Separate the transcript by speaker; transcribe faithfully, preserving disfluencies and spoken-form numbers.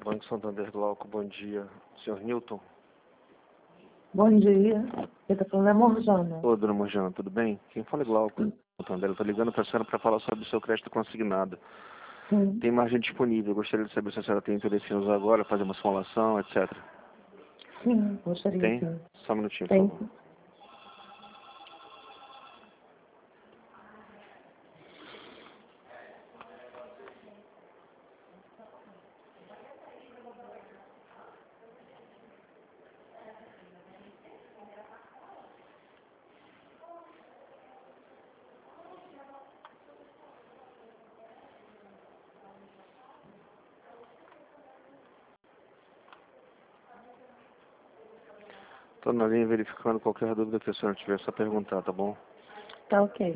Speaker 1: Banco Santander Glauco, bom dia. senhor Newton?
Speaker 2: Bom dia. Você está falando é Morjana.
Speaker 1: Ô, dona Morjana, tudo bem? Quem fala é Glauco. Santander, eu tô ligando para a senhora para falar sobre o seu crédito consignado.
Speaker 2: Sim.
Speaker 1: Tem margem disponível. Eu gostaria de saber se a senhora tem interesse em usar agora, fazer uma simulação, etcétera.
Speaker 2: Sim, gostaria
Speaker 1: Tem?
Speaker 2: sim.
Speaker 1: Só um minutinho,
Speaker 2: Tem.
Speaker 1: por favor. Estou na linha verificando qualquer dúvida que a senhora tiver, é só perguntar, tá bom?
Speaker 2: Tá ok.